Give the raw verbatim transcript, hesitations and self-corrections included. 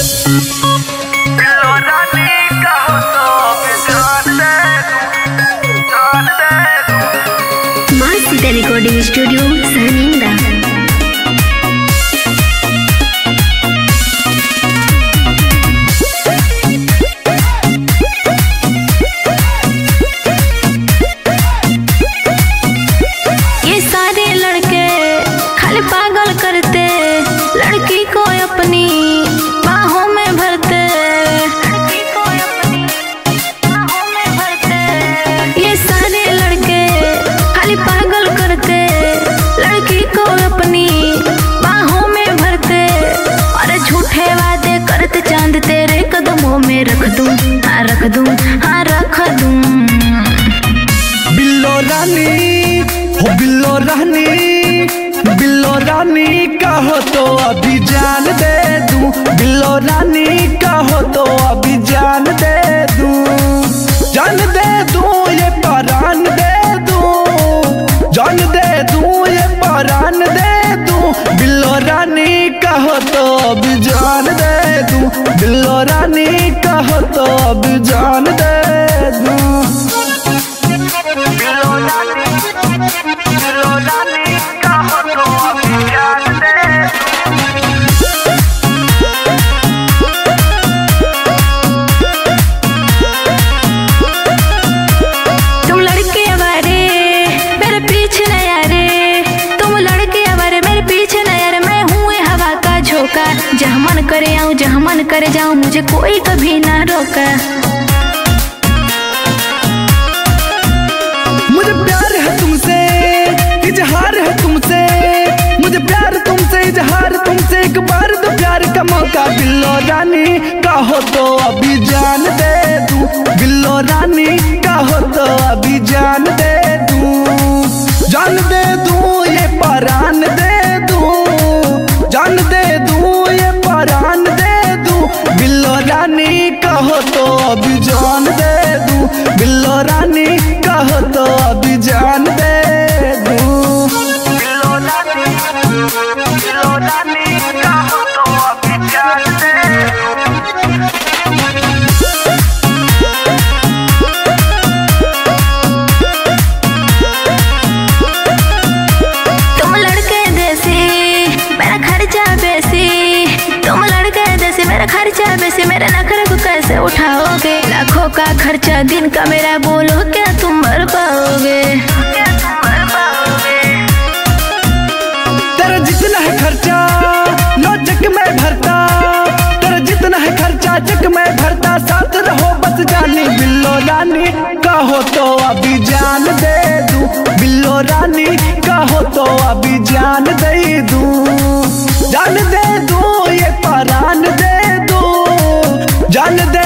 Recording studio सहनींदा। ये सारे लड़के खाली पागल करते, लड़की को अपनी बाहों में भरते, लड़की को अपनी बाहों में भरते। ये सारे लड़के खाली पागल करते, लड़की को अपनी बाहों में भरते। और झूठे वादे करते, चांद तेरे कदमों में रख दूं, हाँ रख दूं, हाँ रख दूं। बिल्लो रानी हो बिल्लो रानी, बिल्लो रानी कहो तो अभी जान दे दूं, बिल्लो रानी कहो तो अभी जान दे दूं, जान दे दूं ये परान दे दूं, जान दे दूं ये परान दे दूं। बिल्लो रानी कहो तो अभी जान दे दूं, बिल्लो रानी कहो तो अभी जान दे दूं। तुम लड़के अवारे मेरे पीछे न यारे, तुम लड़के अवारे मेरे पीछे न यारे। मैं हूँ हवा का झोंका, जहाँ मन करे आऊँ, जहाँ मन करे जाऊँ, मुझे कोई कभी ना रोका। मुझे प्यार है तुमसे, इजहार है तुमसे, मुझे प्यार तुमसे, इजहार तुमसे। एक बार तो प्यार का मौका बिल्लो रानी कहो तो अभी जान दे दूं, बिल्लो रानी कहो तो अभी जान दे दूं, जान दे दूं ये परान दे दूं, जान दे दूं ये परान दे दूं। बिल्लो रानी कहो तो अभी जान दे दूं, बिल्लो रानी कहो तो अभी जान दे दूं। बिल्लो रानी, बिल्लो रानी कहो तो अभी जान दे दूं। तुम लड़के देसी मेरा खर्चा बेसी, तुम लड़के देसी मेरा खर्चा बेसी। मेरे नखरे को कैसे उठाओगे, लाखों का खर्चा दिन का मेरा, बोलो क्या तुम भर पाओगे, क्या तुम भर पाओगे। तेरा जितना है खर्चा लो चक में भरता, तेरा जितना है खर्चा चक में भरता। साथ रहो बस जानी, बिल्लो रानी कहो तो अभी जान दे दूं, बिल्लो रानी कहो तो अभी जान दे दूं, जान दे दूं ये परान दे दूं, जान दे